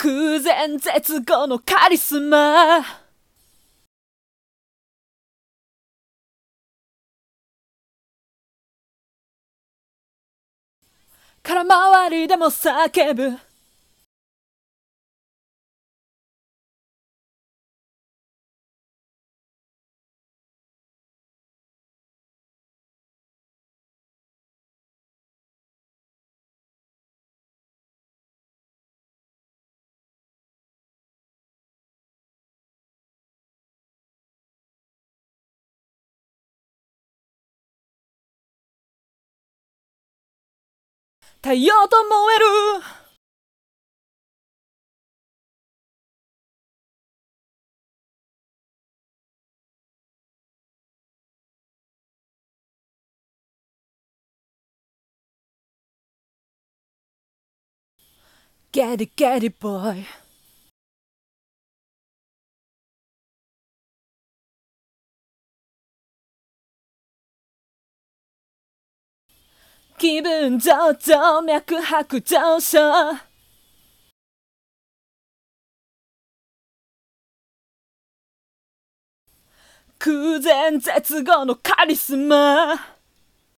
空前絶後のカリスマ、空回りでも叫ぶ、太陽と燃えるゲリゲリボーイ、気分上々脈拍上昇、空前絶後のカリスマ、